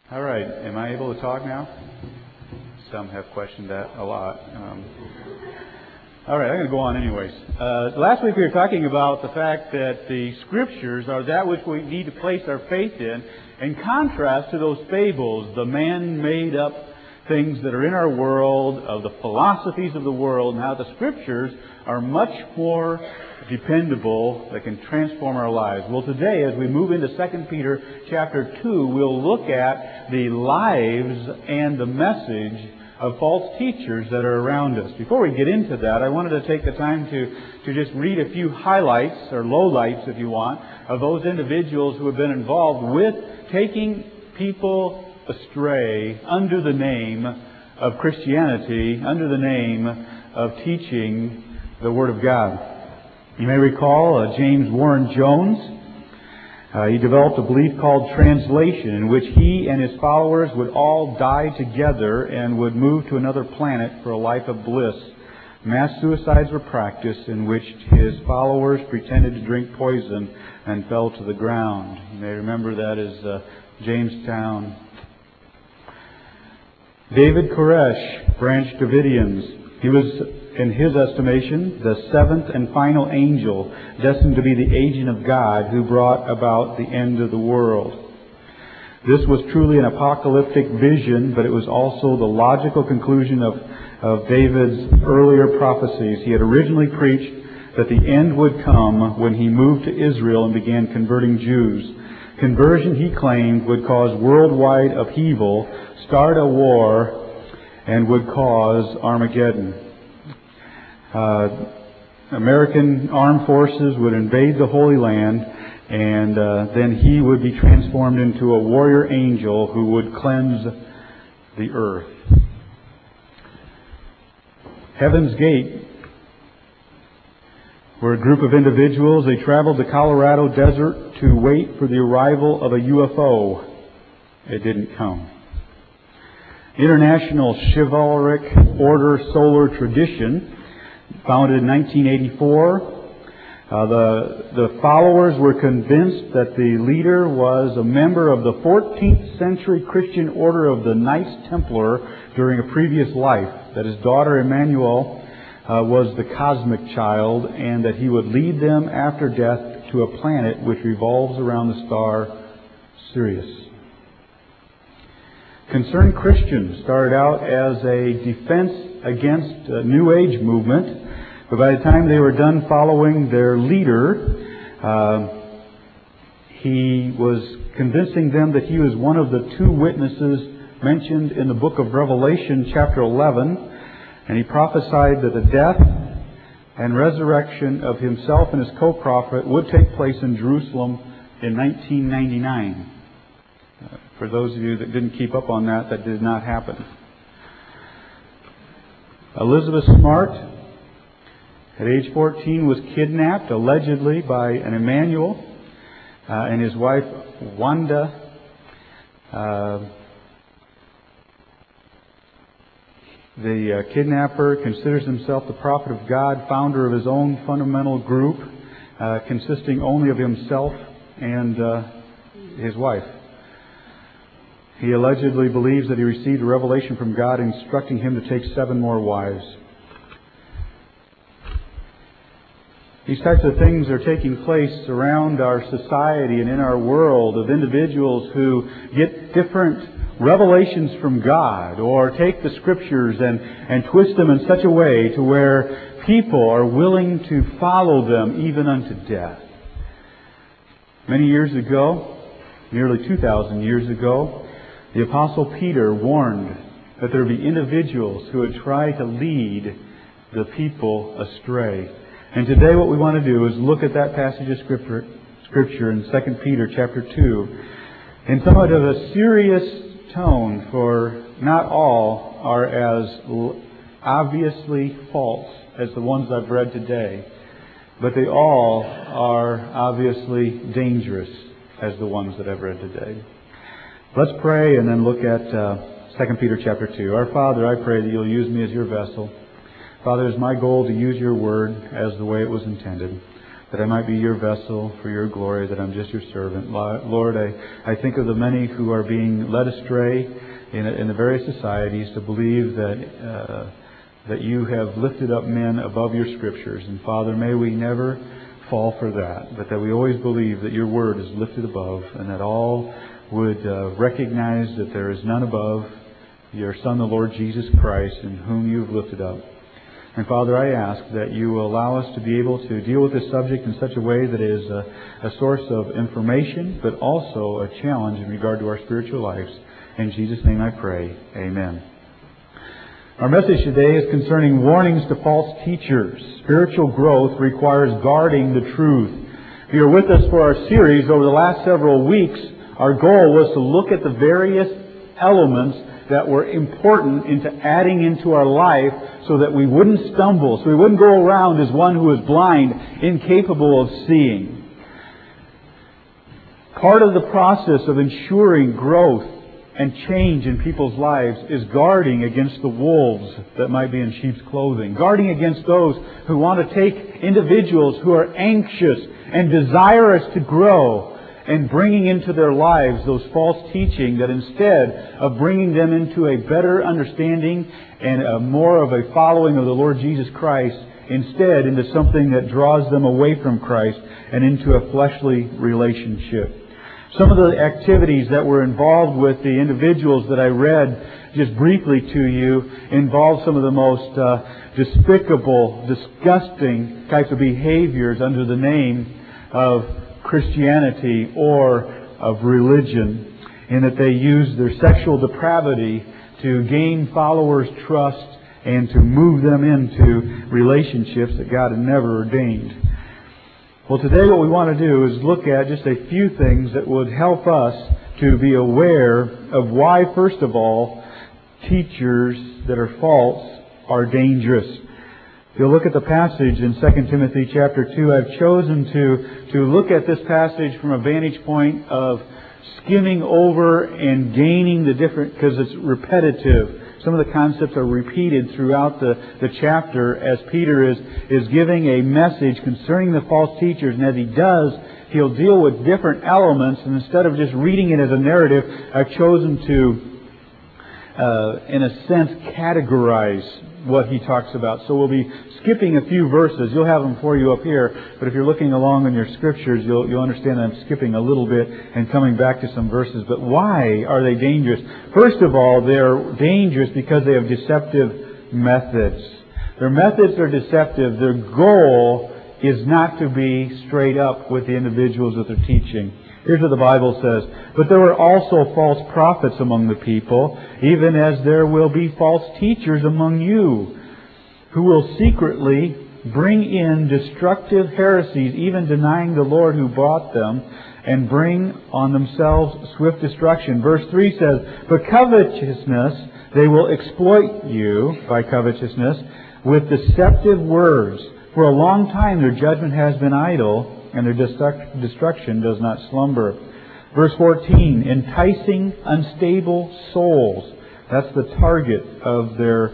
All right. Am I able to talk now? Some have questioned that a lot. All right. I'm going to go on anyways. Last week we were talking about the fact that the Scriptures are that which we need to place our faith in contrast to those fables, the man-made up things that are in our world, of the philosophies of the world, and how the Scriptures are much more dependable, that can transform our lives. Well, today, as we move into 2 Peter chapter 2, we'll look at the lives and the message of false teachers that are around us. Before we get into that, I wanted to take the time to just read a few highlights, or lowlights if you want, of those individuals who have been involved with taking people astray under the name of Christianity, under the name of teaching the Word of God. You may recall James Warren Jones. He developed a belief called translation, in which he and his followers would all die together and would move to another planet for a life of bliss. Mass suicides were practiced, in which his followers pretended to drink poison and fell to the ground. You may remember that as Jamestown. David Koresh, Branch Davidians. He was, in his estimation, the seventh and final angel, destined to be the agent of God who brought about the end of the world. This was truly an apocalyptic vision, but it was also the logical conclusion of David's earlier prophecies. He had originally preached that the end would come when he moved to Israel and began converting Jews. Conversion, he claimed, would cause worldwide upheaval, start a war, and would cause Armageddon. American armed forces would invade the Holy Land, and then he would be transformed into a warrior angel who would cleanse the earth. Heaven's Gate were a group of individuals. They traveled the Colorado desert to wait for the arrival of a UFO. It didn't come. International Chivalric Order Solar Tradition, founded in 1984. The followers were convinced that the leader was a member of the 14th century Christian order of the Knights Templar during a previous life, that his daughter Emmanuel was the cosmic child, and that he would lead them after death to a planet which revolves around the star Sirius. Concerned Christians started out as a defense against a New Age movement, but by the time they were done following their leader, he was convincing them that he was one of the two witnesses mentioned in the book of Revelation, chapter 11, and he prophesied that the death and resurrection of himself and his co-prophet would take place in Jerusalem in 1999. For those of you that didn't keep up on that, that did not happen. Elizabeth Smart, at age 14, was kidnapped, allegedly, by an Emmanuel and his wife, Wanda. The kidnapper considers himself the prophet of God, founder of his own fundamental group, consisting only of himself and his wife. He allegedly believes that he received a revelation from God instructing him to take 7 more wives. These types of things are taking place around our society and in our world, of individuals who get different revelations from God, or take the Scriptures and twist them in such a way to where people are willing to follow them even unto death. Many years ago, nearly 2,000 years ago, the Apostle Peter warned that there would be individuals who would try to lead the people astray. And today what we want to do is look at that passage of Scripture in 2 Peter chapter 2 in somewhat of a serious tone, for not all are as obviously false as the ones I've read today, but they all are obviously dangerous as the ones that I've read today. Let's pray and then look at 2 Peter chapter 2. Our Father, I pray that You'll use me as Your vessel. Father, it's my goal to use Your Word as the way it was intended. that I might be your vessel for your glory, that I'm just your servant. Lord, I think of the many who are being led astray in the various societies to believe that you have lifted up men above your Scriptures. And Father, may we never fall for that, but that we always believe that your Word is lifted above, and that all would recognize that there is none above your Son, the Lord Jesus Christ, in whom you've lifted up. And Father, I ask that you will allow us to be able to deal with this subject in such a way that is a source of information, but also a challenge in regard to our spiritual lives. In Jesus' name I pray. Amen. Our message today is concerning warnings to false teachers. Spiritual growth requires guarding the truth. If you're with us for our series over the last several weeks, our goal was to look at the various elements that were important into adding into our life so that we wouldn't stumble, so we wouldn't go around as one who is blind, incapable of seeing. Part of the process of ensuring growth and change in people's lives is guarding against the wolves that might be in sheep's clothing. Guarding against those who want to take individuals who are anxious and desirous to grow and bringing into their lives those false teaching that instead of bringing them into a better understanding and more of a following of the Lord Jesus Christ, instead into something that draws them away from Christ and into a fleshly relationship. Some of the activities that were involved with the individuals that I read just briefly to you involved some of the most despicable, disgusting types of behaviors under the name of Christianity or of religion, in that they use their sexual depravity to gain followers' trust and to move them into relationships that God had never ordained. Well, today what we want to do is look at just a few things that would help us to be aware of why, first of all, teachers that are false are dangerous. If you'll look at the passage in 2 Timothy chapter 2, I've chosen to look at this passage from a vantage point of skimming over and gaining the different, because it's repetitive. Some of the concepts are repeated throughout the chapter as Peter is giving a message concerning the false teachers. And as he does, he'll deal with different elements. And instead of just reading it as a narrative, I've chosen to, in a sense, categorize what he talks about. So we'll be skipping a few verses. You'll have them for you up here, but if you're looking along in your scriptures, you'll understand that I'm skipping a little bit and coming back to some verses. But why are they dangerous? First of all, they're dangerous because they have deceptive methods. Their methods are deceptive. Their goal is not to be straight up with the individuals that they're teaching. Here's what the Bible says. But there were also false prophets among the people, even as there will be false teachers among you, who will secretly bring in destructive heresies, even denying the Lord who brought them, and bring on themselves swift destruction. Verse 3 says, But covetousness, they will exploit you by covetousness with deceptive words. For a long time their judgment has been idle, and their destruction does not slumber. Verse 14, enticing unstable souls. That's the target of their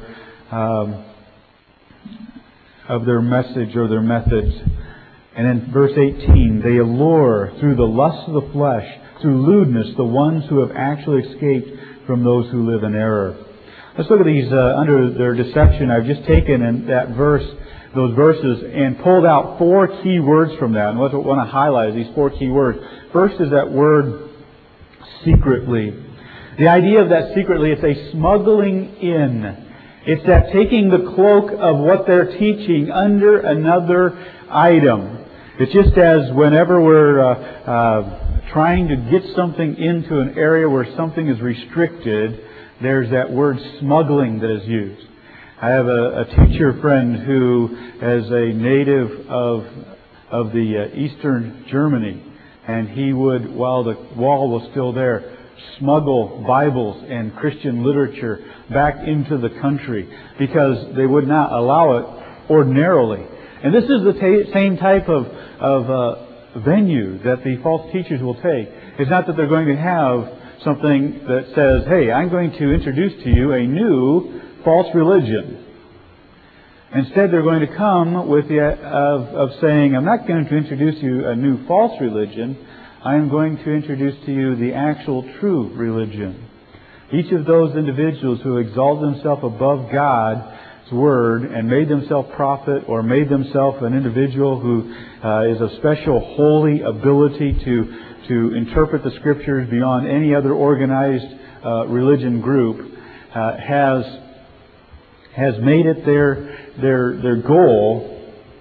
message or their methods. And in verse 18, they allure through the lust of the flesh, through lewdness, the ones who have actually escaped from those who live in error. Let's look at these under their deception. I've just taken in that verse, those verses, and pulled out 4 key words from that. And what I want to highlight is these 4 key words. First is that word secretly. The idea of that secretly, it's a smuggling in. It's that taking the cloak of what they're teaching under another item. It's just as whenever we're trying to get something into an area where something is restricted, there's that word smuggling that is used. I have a teacher friend who is a native of the Eastern Germany, and he would, while the wall was still there, smuggle Bibles and Christian literature back into the country because they would not allow it ordinarily. And this is the same type of venue that the false teachers will take. It's not that they're going to have something that says, hey, I'm going to introduce to you a new false religion. Instead, they're going to come with the of saying, I'm not going to introduce you a new false religion. I am going to introduce to you the actual true religion. Each of those individuals who exalt themselves above God's Word and made themselves prophet or made themselves an individual who is a special holy ability to interpret the Scriptures beyond any other organized religion group has made it their goal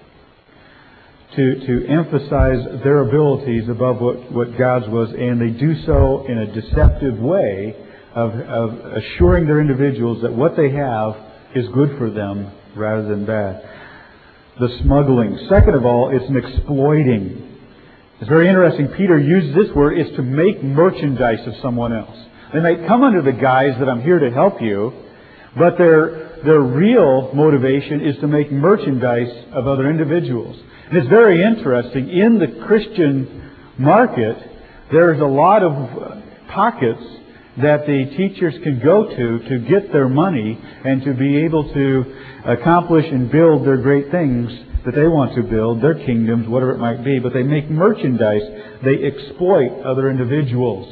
to emphasize their abilities above what God's was, and they do so in a deceptive way of assuring their individuals that what they have is good for them rather than bad. The smuggling. Second of all, it's an exploiting. It's very interesting. Peter uses this word, is to make merchandise of someone else. They might come under the guise that I'm here to help you, but their real motivation is to make merchandise of other individuals. And it's very interesting. In the Christian market, there's a lot of pockets that the teachers can go to get their money and to be able to accomplish and build their great things that they want to build, their kingdoms, whatever it might be. But they make merchandise. They exploit other individuals.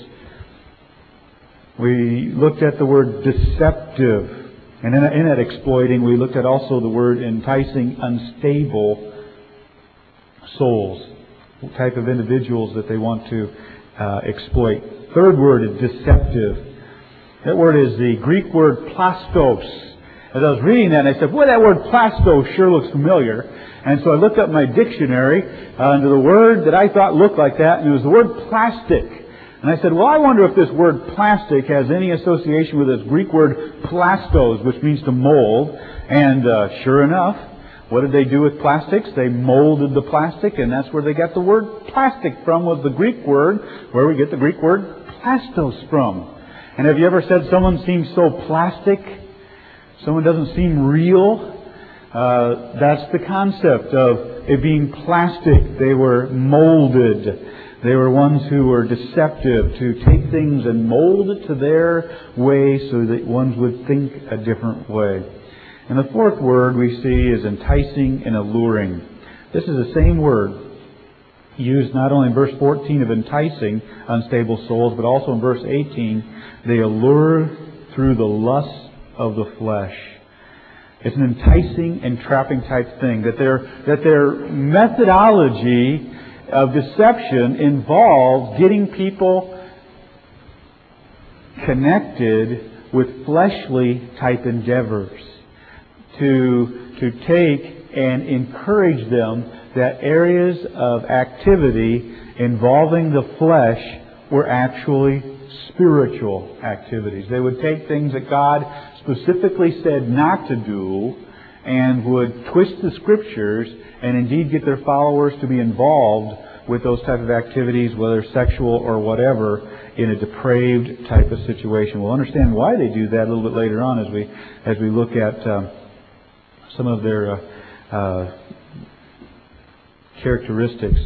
We looked at the word deceptive. And in that exploiting, we looked at also the word enticing unstable souls, the type of individuals that they want to exploit. Third word is deceptive. That word is the Greek word plastos. As I was reading that, I said, boy, that word plastos sure looks familiar. And so I looked up my dictionary under the word that I thought looked like that, and it was the word plastic. And I said, well, I wonder if this word plastic has any association with this Greek word plastos, which means to mold. And sure enough, what did they do with plastics? They molded the plastic, and that's where they got the word plastic from, was the Greek word, where we get the Greek word plastos from. And have you ever said someone seems so plastic? Someone doesn't seem real? That's the concept of it being plastic. They were molded. They were ones who were deceptive, to take things and mold it to their way so that ones would think a different way. And the fourth word we see is enticing and alluring. This is the same word used not only in verse 14 of enticing unstable souls, but also in verse 18. They allure through the lust of the flesh. It's an enticing and trapping type thing. That their methodology of deception involves getting people connected with fleshly type endeavors. To take and encourage them that areas of activity involving the flesh were actually spiritual activities. They would take things that God specifically said not to do and would twist the Scriptures and indeed get their followers to be involved with those type of activities, whether sexual or whatever, in a depraved type of situation. We'll understand why they do that a little bit later on as we look at some of their characteristics.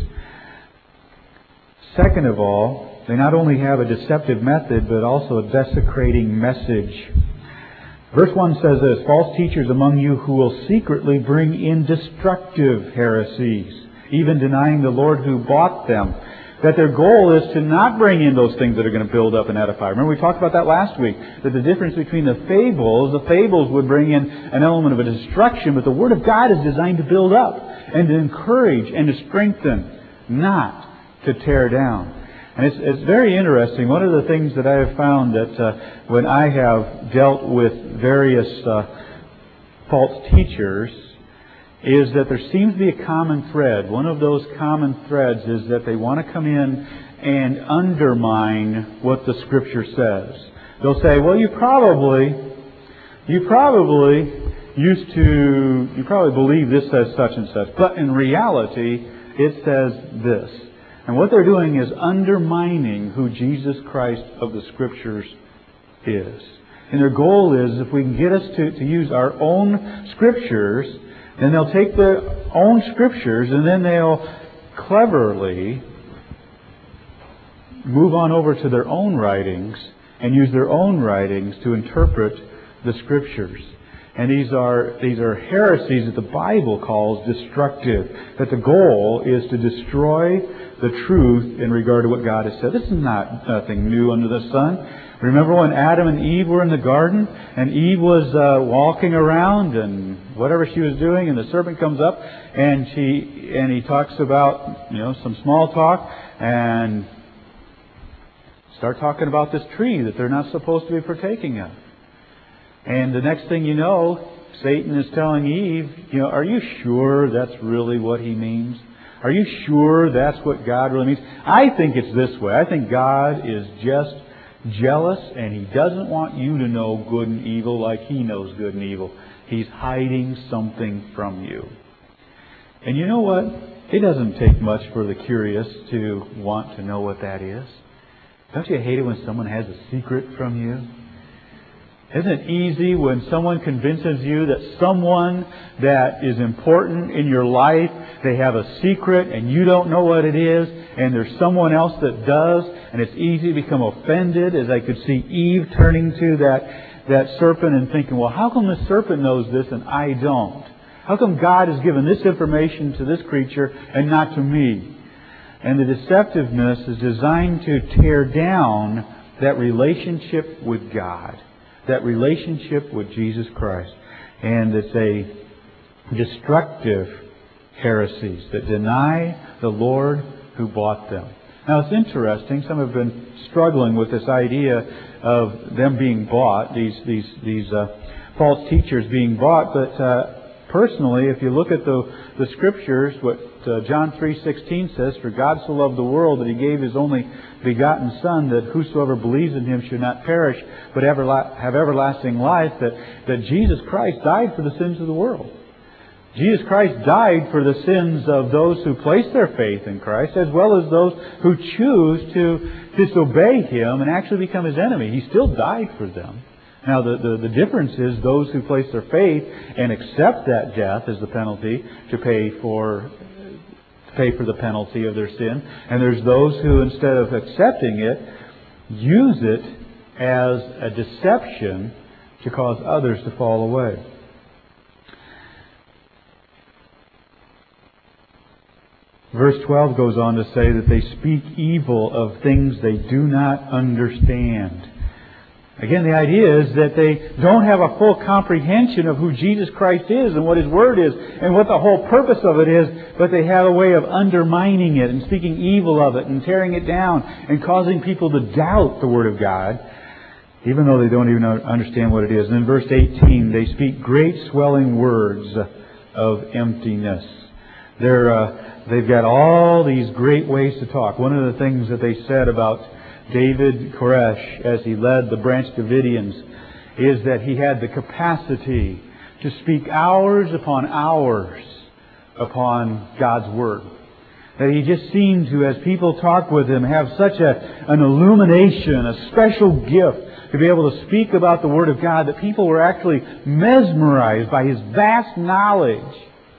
Second of all, they not only have a deceptive method, but also a desecrating message. Verse 1 says this, false teachers among you who will secretly bring in destructive heresies, even denying the Lord who bought them. That their goal is to not bring in those things that are going to build up and edify. Remember, we talked about that last week, that the difference between the fables would bring in an element of a destruction, but the Word of God is designed to build up and to encourage and to strengthen, not to tear down. And it's very interesting. One of the things that I have found that when I have dealt with various false teachers is that there seems to be a common thread. One of those common threads is that they want to come in and undermine what the Scripture says. They'll say, well, you probably believe this says such and such, but in reality it says this. And what they're doing is undermining who Jesus Christ of the Scriptures is. And their goal is, if we can get us to use our own Scriptures, then they'll take their own Scriptures and then they'll cleverly move on over to their own writings and use their own writings to interpret the Scriptures. And these are heresies that the Bible calls destructive. That the goal is to destroy the truth in regard to what God has said. This is nothing new under the sun. Remember when Adam and Eve were in the garden, and Eve was walking around and whatever she was doing, and the serpent comes up and he talks about some small talk and start talking about this tree that they're not supposed to be partaking of. And the next thing you know, Satan is telling Eve, are you sure that's really what he means? Are you sure that's what God really means? I think it's this way. I think God is just jealous, and He doesn't want you to know good and evil like He knows good and evil. He's hiding something from you. And you know what? It doesn't take much for the curious to want to know what that is. Don't you hate it when someone has a secret from you? Isn't it easy when someone convinces you that someone that is important in your life, they have a secret and you don't know what it is, and there's someone else that does, and it's easy to become offended, as I could see Eve turning to that serpent and thinking, well, how come the serpent knows this and I don't? How come God has given this information to this creature and not to me? And the deceptiveness is designed to tear down that relationship with God, that relationship with Jesus Christ. And it's a destructive heresies that deny the Lord who bought them. Now it's interesting, some have been struggling with this idea of them being bought, these false teachers being bought, but personally, if you look at the Scriptures, what John 3:16 says, "For God so loved the world that He gave His only begotten Son, that whosoever believes in Him should not perish, but have everlasting life," that Jesus Christ died for the sins of the world. Jesus Christ died for the sins of those who place their faith in Christ, as well as those who choose to disobey Him and actually become His enemy. He still died for them. Now, the difference is those who place their faith and accept that death as the penalty to pay for the penalty of their sin. And there's those who, instead of accepting it, use it as a deception to cause others to fall away. Verse 12 goes on to say that they speak evil of things they do not understand. Again, the idea is that they don't have a full comprehension of who Jesus Christ is and what His Word is and what the whole purpose of it is, but they have a way of undermining it and speaking evil of it and tearing it down and causing people to doubt the Word of God, even though they don't even understand what it is. And in verse 18, they speak great swelling words of emptiness. They've got all these great ways to talk. One of the things that they said about David Koresh, as he led the Branch Davidians, is that he had the capacity to speak hours upon hours upon God's Word. That he just seemed to, as people talked with him, have such an illumination, a special gift to be able to speak about the Word of God, that people were actually mesmerized by his vast knowledge.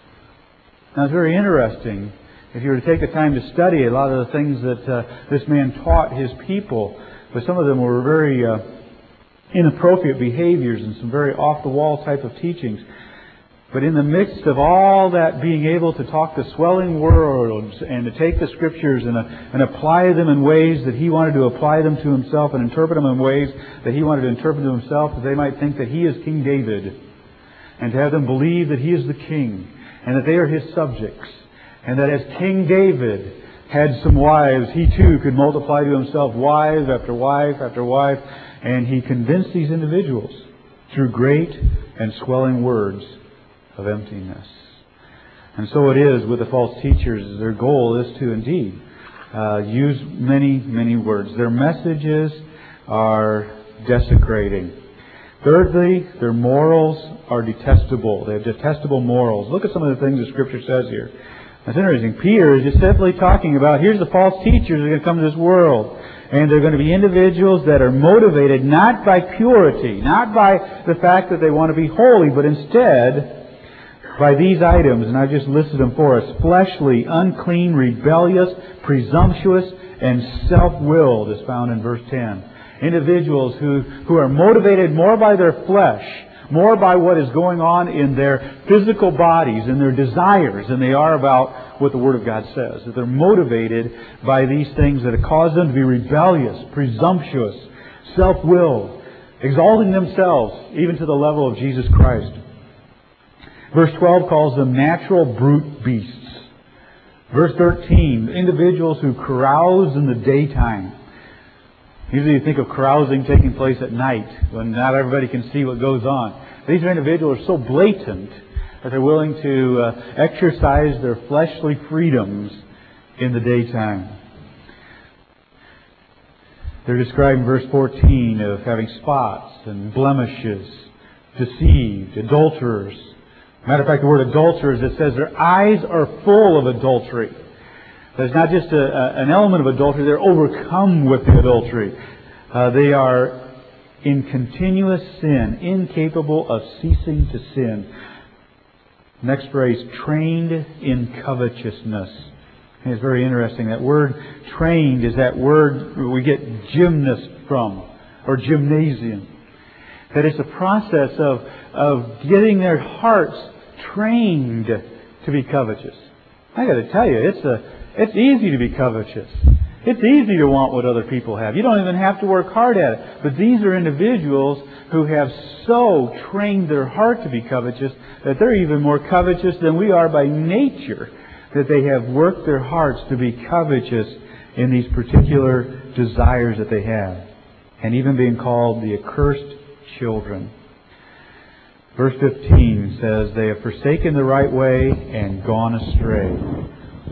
Now, it's very interesting. If you were to take the time to study a lot of the things that this man taught his people, but some of them were very inappropriate behaviors and some very off-the-wall type of teachings. But in the midst of all that, being able to talk the swelling words and to take the Scriptures and apply them in ways that he wanted to apply them to himself and interpret them in ways that he wanted to interpret to himself, that they might think that he is King David, and to have them believe that he is the king and that they are his subjects. And that as King David had some wives, he too could multiply to himself wife after wife after wife. And he convinced these individuals through great and swelling words of emptiness. And so it is with the false teachers. Their goal is to indeed use many, many words. Their messages are desecrating. Thirdly, their morals are detestable. They have detestable morals. Look at some of the things the Scripture says here. That's interesting. Peter is just simply talking about, here's the false teachers that are going to come to this world. And they're going to be individuals that are motivated not by purity, not by the fact that they want to be holy, but instead by these items. And I've just listed them for us. Fleshly, unclean, rebellious, presumptuous, and self-willed is found in verse 10. Individuals who are motivated more by their flesh, more by what is going on in their physical bodies and their desires than they are about what the Word of God says. That they're motivated by these things that cause them to be rebellious, presumptuous, self-willed, exalting themselves even to the level of Jesus Christ. Verse 12 calls them natural brute beasts. Verse 13, individuals who carouse in the daytime. Usually you think of carousing taking place at night when not everybody can see what goes on. These individuals are so blatant that they're willing to exercise their fleshly freedoms in the daytime. They're described in verse 14 of having spots and blemishes, deceived, adulterers. Matter of fact, the word adulterers, it says their eyes are full of adultery. There's not just an element of adultery, they're overcome with the adultery. They are in continuous sin, incapable of ceasing to sin. Next phrase, trained in covetousness. And it's very interesting. That word trained is that word we get gymnast from, or gymnasium. That it's a process of getting their hearts trained to be covetous. I got to tell you, it's easy to be covetous. It's easy to want what other people have. You don't even have to work hard at it. But these are individuals who have so trained their heart to be covetous that they're even more covetous than we are by nature. That they have worked their hearts to be covetous in these particular desires that they have. And even being called the accursed children. Verse 15 says, they have forsaken the right way and gone astray.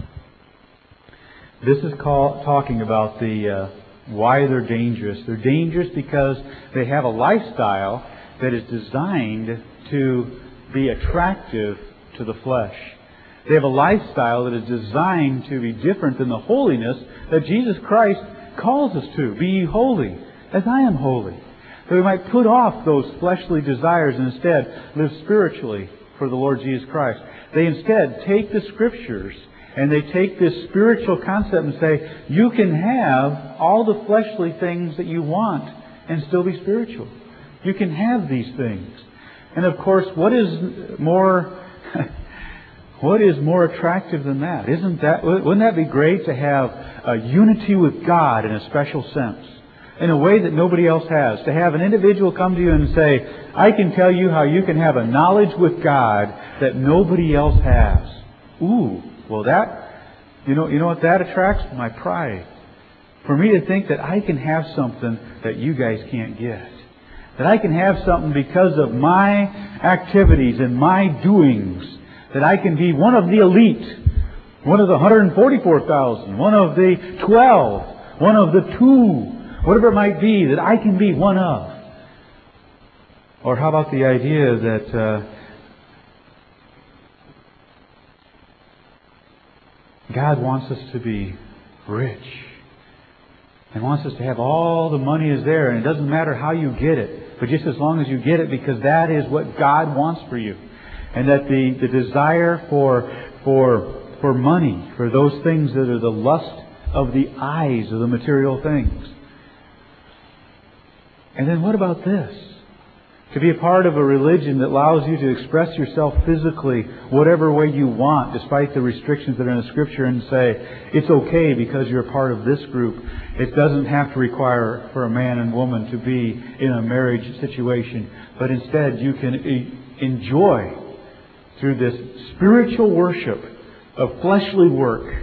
This is talking about why they're dangerous. They're dangerous because they have a lifestyle that is designed to be attractive to the flesh. They have a lifestyle that is designed to be different than the holiness that Jesus Christ calls us to. Be ye holy, as I am holy. That we might put off those fleshly desires and instead live spiritually for the Lord Jesus Christ. They instead take the Scriptures and they take this spiritual concept and say, you can have all the fleshly things that you want and still be spiritual. You can have these things. And of course, what is more attractive than that? Wouldn't that be great to have a unity with God in a special sense? In a way that nobody else has. To have an individual come to you and say, I can tell you how you can have a knowledge with God that nobody else has. Ooh, well you know what that attracts? My pride. For me to think that I can have something that you guys can't get. That I can have something because of my activities and my doings. That I can be one of the elite. One of the 144,000. One of the 12. One of the 2. Whatever it might be, that I can be one of. Or how about the idea that God wants us to be rich. And wants us to have all the money is there. And it doesn't matter how you get it. But just as long as you get it, because that is what God wants for you. And that the desire for money, for those things that are the lust of the eyes of the material things. And then what about this? To be a part of a religion that allows you to express yourself physically whatever way you want, despite the restrictions that are in the Scripture, and say, it's okay because you're a part of this group. It doesn't have to require for a man and woman to be in a marriage situation. But instead you can enjoy, through this spiritual worship of fleshly work,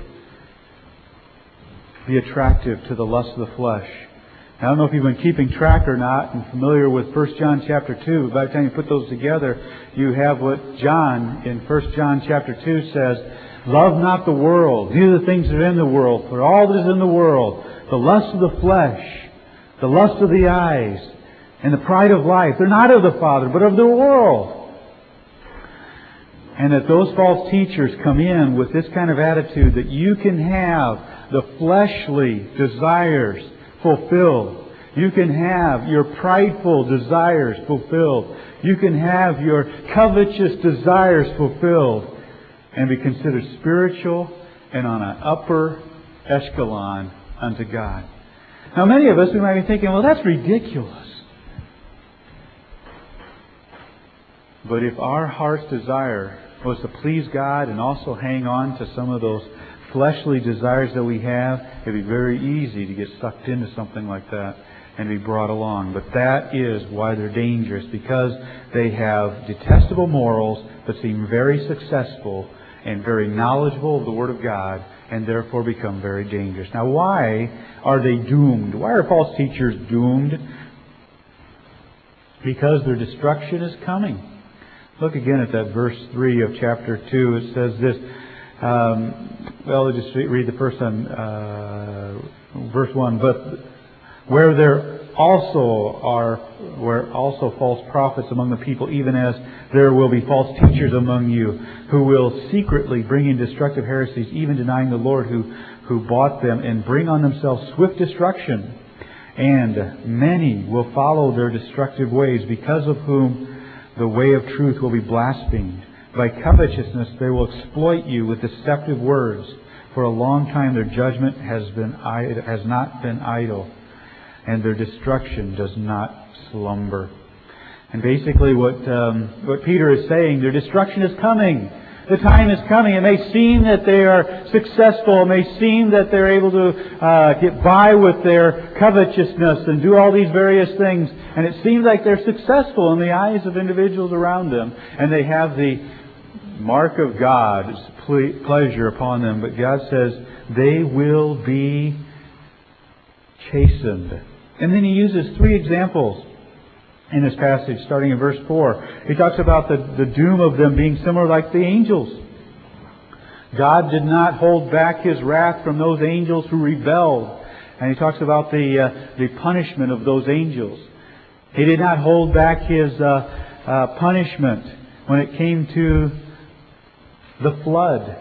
be attractive to the lust of the flesh. I don't know if you've been keeping track or not and familiar with 1 John chapter 2. By the time you put those together, you have what John in 1 John chapter 2 says, love not the world, neither the things that are in the world, for all that is in the world, the lust of the flesh, the lust of the eyes, and the pride of life, they're not of the Father, but of the world. And that those false teachers come in with this kind of attitude that you can have the fleshly desires fulfilled. You can have your prideful desires fulfilled. You can have your covetous desires fulfilled and be considered spiritual and on an upper echelon unto God. Now many of us, we might be thinking, well, that's ridiculous. But if our heart's desire was to please God and also hang on to some of those fleshly desires that we have, it'd be very easy to get sucked into something like that and be brought along. But that is why they're dangerous, because they have detestable morals but seem very successful and very knowledgeable of the Word of God, and therefore become very dangerous. Now, why are they doomed? Why are false teachers doomed? Because their destruction is coming. Look again at that verse 3 of chapter 2. It says this. Well, just read the first one, verse 1. But where also false prophets among the people, even as there will be false teachers among you, who will secretly bring in destructive heresies, even denying the Lord who bought them, and bring on themselves swift destruction. And many will follow their destructive ways, because of whom the way of truth will be blasphemed. By covetousness they will exploit you with deceptive words. For a long time their judgment has not been idle, and their destruction does not slumber. And basically what Peter is saying, their destruction is coming. The time is coming. It may seem that they are successful. It may seem that they're able to get by with their covetousness and do all these various things. And it seems like they're successful in the eyes of individuals around them. And they have the mark of God's pleasure upon them. But God says they will be chastened. And then He uses 3 examples in this passage, starting in verse 4. He talks about the doom of them being similar like the angels. God did not hold back His wrath from those angels who rebelled. And He talks about the punishment of those angels. He did not hold back His punishment when it came to the flood.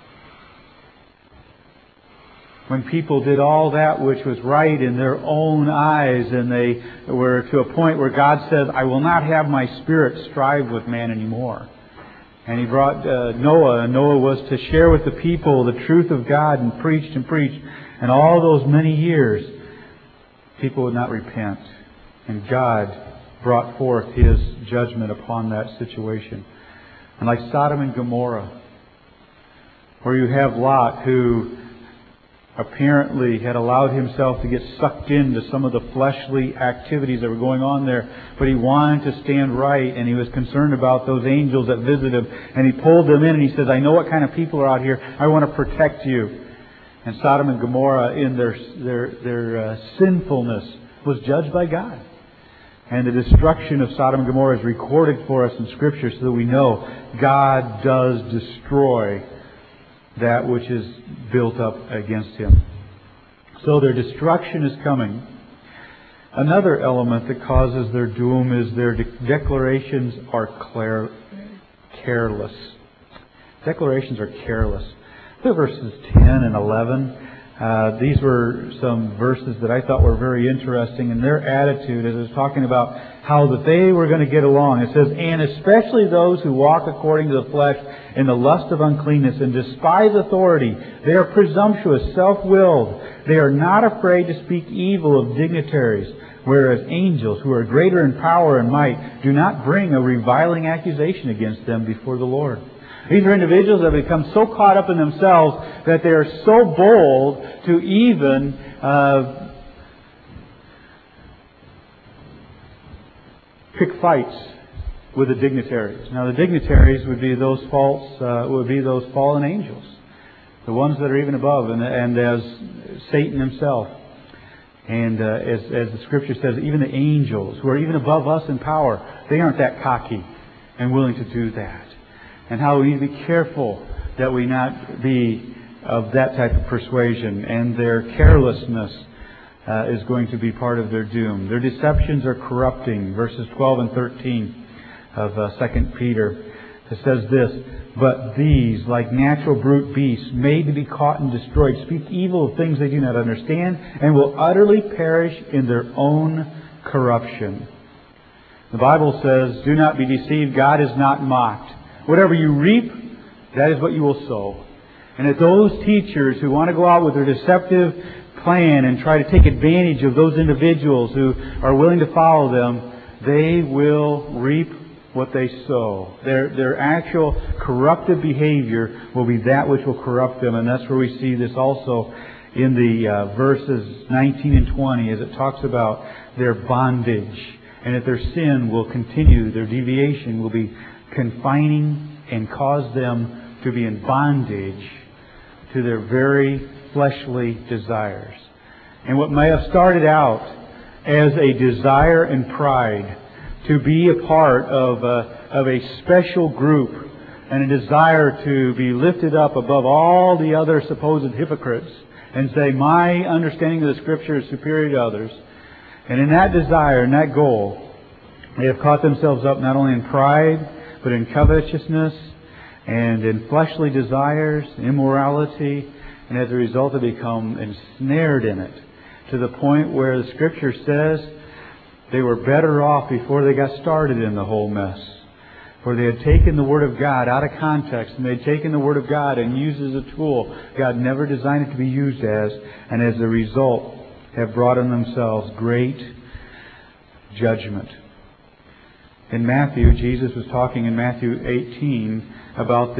When people did all that which was right in their own eyes, and they were to a point where God said, I will not have my Spirit strive with man anymore. And He brought Noah, and Noah was to share with the people the truth of God, and preached and preached. And all those many years, people would not repent. And God brought forth His judgment upon that situation. And like Sodom and Gomorrah, where you have Lot, who apparently had allowed himself to get sucked into some of the fleshly activities that were going on there, but he wanted to stand right, and he was concerned about those angels that visited him, and he pulled them in, and he says, I know what kind of people are out here. I want to protect you. And Sodom and Gomorrah, in their sinfulness, was judged by God. And the destruction of Sodom and Gomorrah is recorded for us in Scripture, so that we know God does destroy that which is built up against Him. So their destruction is coming. Another element that causes their doom is their declarations are careless. Declarations are careless. Look at verses 10 and 11. These were some verses that I thought were very interesting, and their attitude as it was talking about how that they were going to get along. It says, and especially those who walk according to the flesh in the lust of uncleanness and despise authority. They are presumptuous, self-willed. They are not afraid to speak evil of dignitaries, whereas angels, who are greater in power and might, do not bring a reviling accusation against them before the Lord. These are individuals that have become so caught up in themselves that they are so bold to even pick fights with the dignitaries. Now, the dignitaries would be those fallen angels, the ones that are even above, and as Satan himself, and as the Scripture says, even the angels who are even above us in power, they aren't that cocky and willing to do that. And how we need to be careful that we not be of that type of persuasion. And their carelessness is going to be part of their doom. Their deceptions are corrupting. Verses 12 and 13 of 2 Peter. It says this, but these, like natural brute beasts, made to be caught and destroyed, speak evil of things they do not understand, and will utterly perish in their own corruption. The Bible says, do not be deceived, God is not mocked. Whatever you reap, that is what you will sow. And if those teachers who want to go out with their deceptive plan and try to take advantage of those individuals who are willing to follow them, they will reap what they sow. Their actual corruptive behavior will be that which will corrupt them. And that's where we see this also in the verses 19 and 20 as it talks about their bondage. And that their sin will continue, their deviation will be confining and cause them to be in bondage to their very fleshly desires. And what may have started out as a desire and pride to be a part of a special group and a desire to be lifted up above all the other supposed hypocrites and say, my understanding of the Scripture is superior to others. And in that desire and that goal, they have caught themselves up not only in pride, but in covetousness and in fleshly desires, immorality, and as a result have become ensnared in it to the point where the Scripture says they were better off before they got started in the whole mess. For they had taken the Word of God out of context, and they had taken the Word of God and used it as a tool God never designed it to be used as, and as a result have brought on themselves great judgment. In Matthew, Jesus was talking in Matthew 18 about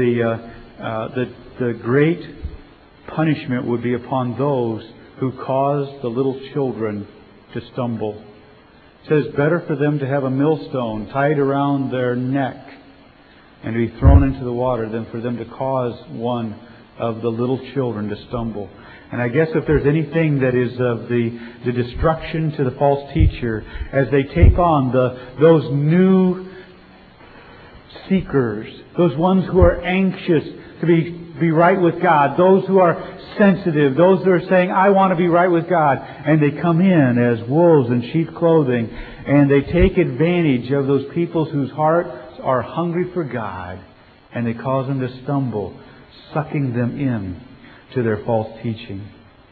the great punishment would be upon those who cause the little children to stumble. It says, better for them to have a millstone tied around their neck and to be thrown into the water than for them to cause one of the little children to stumble. And I guess if there's anything that is of the destruction to the false teacher, as they take on those new seekers, those ones who are anxious to be right with God, those who are sensitive, those who are saying, I want to be right with God, and they come in as wolves in sheep clothing, and they take advantage of those people whose hearts are hungry for God, and they cause them to stumble, sucking them in to their false teaching.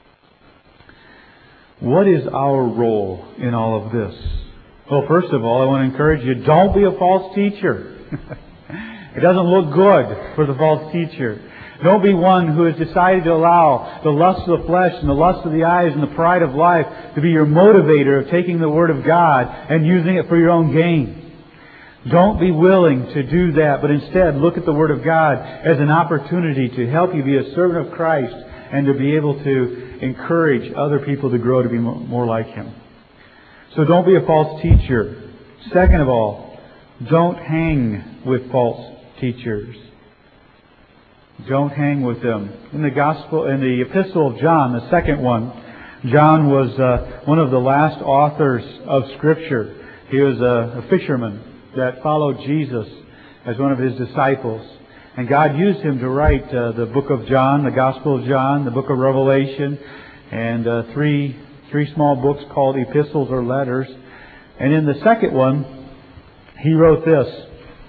What is our role in all of this? Well, first of all, I want to encourage you, don't be a false teacher. It doesn't look good for the false teacher. Don't be one who has decided to allow the lust of the flesh and the lust of the eyes and the pride of life to be your motivator of taking the Word of God and using it for your own gain. Don't be willing to do that, but instead look at the Word of God as an opportunity to help you be a servant of Christ and to be able to encourage other people to grow to be more like Him. So don't be a false teacher. Second of all, don't hang with false teachers. Don't hang with them. In the Epistle of John, the second one, John was one of the last authors of Scripture. He was a fisherman that followed Jesus as one of His disciples. And God used him to write the book of John, the Gospel of John, the book of Revelation, and three small books called epistles or letters. And in the second one, he wrote this.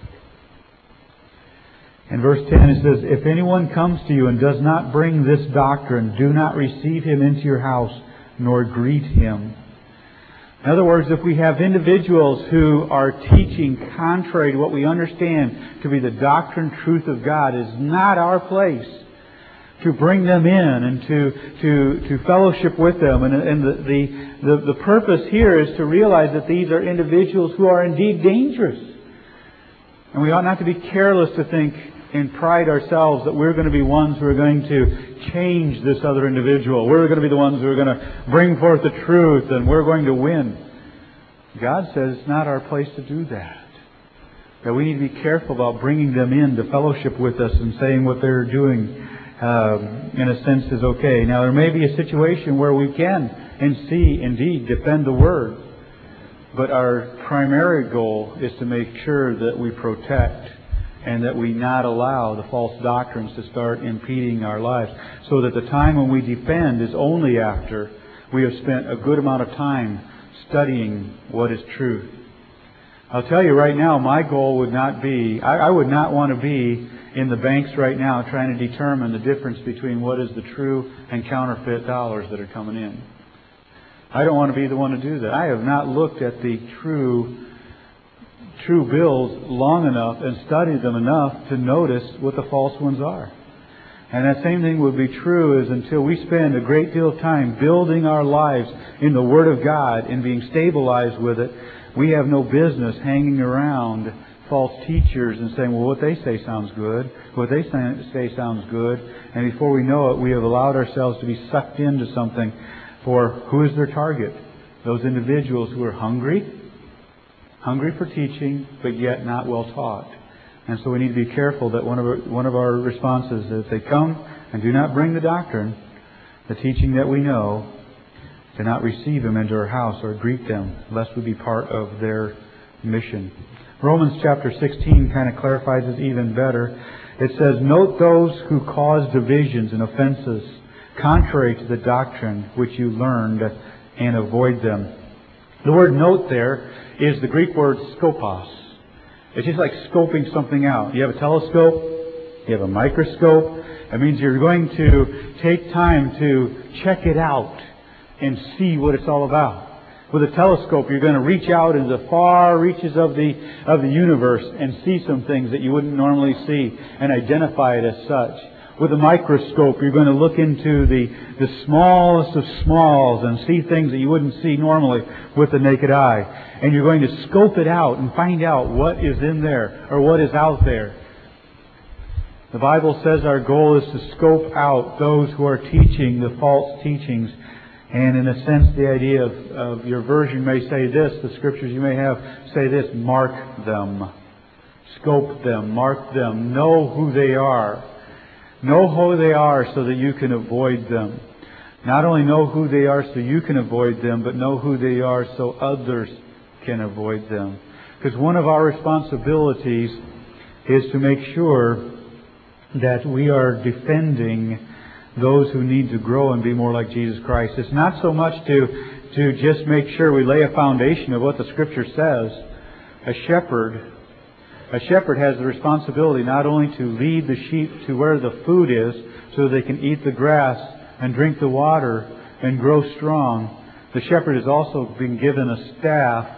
In verse 10 it says, if anyone comes to you and does not bring this doctrine, do not receive him into your house, nor greet him. In other words, if we have individuals who are teaching contrary to what we understand to be the doctrine, truth of God, it is not our place to bring them in and to fellowship with them. And the purpose here is to realize that these are individuals who are indeed dangerous. And we ought not to be careless to think and pride ourselves that we're going to be ones who are going to change this other individual. We're going to be the ones who are going to bring forth the truth and we're going to win. God says it's not our place to do that. That we need to be careful about bringing them in to fellowship with us and saying what they're doing in a sense is okay. Now there may be a situation where we can and see indeed defend the Word. But our primary goal is to make sure that we protect and that we not allow the false doctrines to start impeding our lives. So that the time when we defend is only after we have spent a good amount of time studying what is truth. I'll tell you right now, my goal would not be, I would not want to be in the banks right now trying to determine the difference between what is the true and counterfeit dollars that are coming in. I don't want to be the one to do that. I have not looked at the true bills long enough and studied them enough to notice what the false ones are. And that same thing would be true is until we spend a great deal of time building our lives in the Word of God and being stabilized with it, we have no business hanging around false teachers and saying, well, what they say sounds good. What they say sounds good. And before we know it, we have allowed ourselves to be sucked into something. For who is their target? Those individuals who are hungry for teaching, but yet not well taught. And so we need to be careful that one of our responses is, if they come and do not bring the doctrine, the teaching that we know, to not receive them into our house or greet them, lest we be part of their mission. Romans chapter 16 kind of clarifies this even better. It says, note those who cause divisions and offenses contrary to the doctrine which you learned, and avoid them. The word note there is the Greek word skopos. It's just like scoping something out. You have a telescope, you have a microscope. It means you're going to take time to check it out and see what it's all about. With a telescope, you're going to reach out into the far reaches of the universe and see some things that you wouldn't normally see and identify it as such. With a microscope, you're going to look into the smallest of smalls and see things that you wouldn't see normally with the naked eye. And you're going to scope it out and find out what is in there or what is out there. The Bible says our goal is to scope out those who are teaching the false teachings. And in a sense, the idea of your version may say this, the scriptures you may have say this, mark them. Scope them, mark them, know who they are. Know who they are so that you can avoid them. Not only know who they are so you can avoid them, but know who they are so others can avoid them. Because one of our responsibilities is to make sure that we are defending those who need to grow and be more like Jesus Christ. It's not so much to just make sure we lay a foundation of what the Scripture says. A shepherd has the responsibility not only to lead the sheep to where the food is so they can eat the grass and drink the water and grow strong. The shepherd has also been given a staff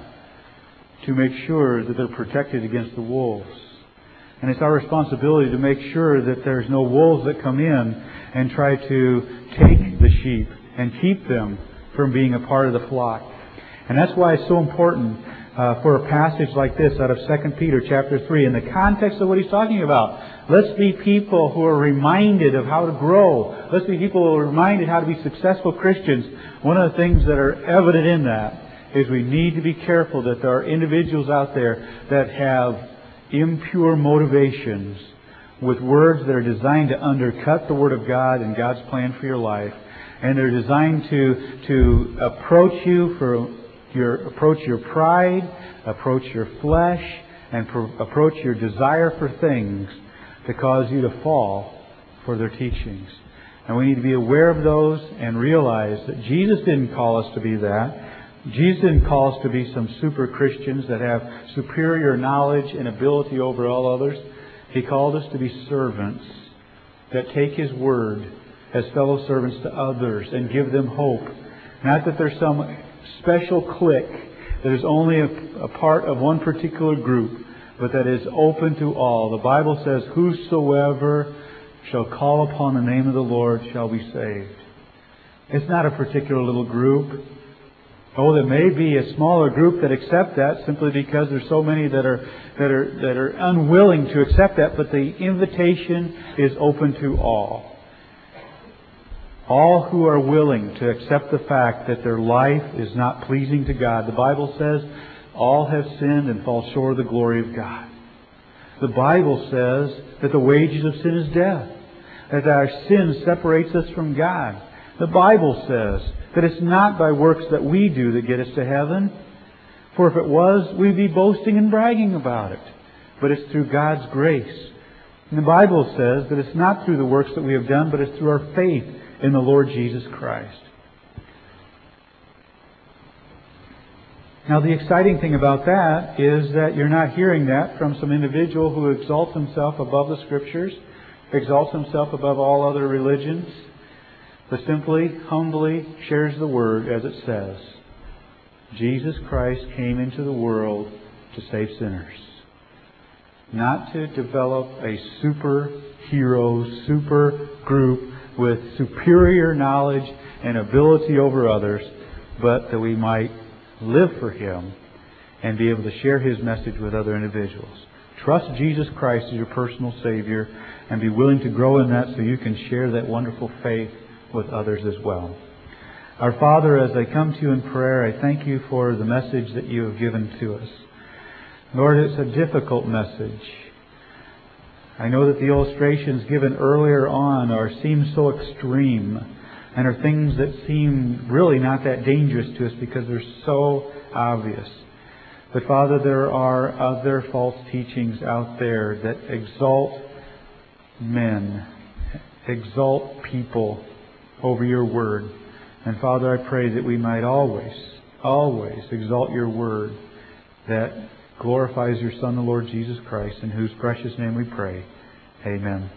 to make sure that they're protected against the wolves. And it's our responsibility to make sure that there's no wolves that come in and try to take the sheep and keep them from being a part of the flock. And that's why it's so important for a passage like this out of 2 Peter chapter 3, in the context of what he's talking about. Let's be people who are reminded of how to grow. Let's be people who are reminded how to be successful Christians. One of the things that are evident in that is we need to be careful that there are individuals out there that have impure motivations with words that are designed to undercut the Word of God and God's plan for your life. And they're designed to approach you approach your pride, approach your flesh, and approach your desire for things to cause you to fall for their teachings. And we need to be aware of those and realize that Jesus didn't call us to be that. Jesus didn't call us to be some super Christians that have superior knowledge and ability over all others. He called us to be servants that take His Word as fellow servants to others and give them hope. Not that there's some special clique that is only a part of one particular group, but that is open to all. The Bible says, whosoever shall call upon the name of the Lord shall be saved. It's not a particular little group. Oh, there may be a smaller group that accept that simply because there's so many that are unwilling to accept that, but the invitation is open to all. All who are willing to accept the fact that their life is not pleasing to God. The Bible says, all have sinned and fall short of the glory of God. The Bible says that the wages of sin is death. That our sin separates us from God. The Bible says that it's not by works that we do that get us to heaven. For if it was, we'd be boasting and bragging about it. But it's through God's grace. And the Bible says that it's not through the works that we have done, but it's through our faith in the Lord Jesus Christ. Now, the exciting thing about that is that you're not hearing that from some individual who exalts himself above the Scriptures, exalts himself above all other religions, but simply, humbly shares the Word as it says. Jesus Christ came into the world to save sinners. Not to develop a superhero, super group with superior knowledge and ability over others, but that we might live for Him and be able to share His message with other individuals. Trust Jesus Christ as your personal Savior and be willing to grow in that so you can share that wonderful faith with others as well. Our Father, as I come to you in prayer, I thank you for the message that you have given to us. Lord, it's a difficult message. I know that the illustrations given earlier on seem so extreme and are things that seem really not that dangerous to us because they're so obvious. But Father, there are other false teachings out there that exalt men, exalt people over your Word. And Father, I pray that we might always exalt your Word that glorifies your Son, the Lord Jesus Christ, in whose precious name we pray. Amen.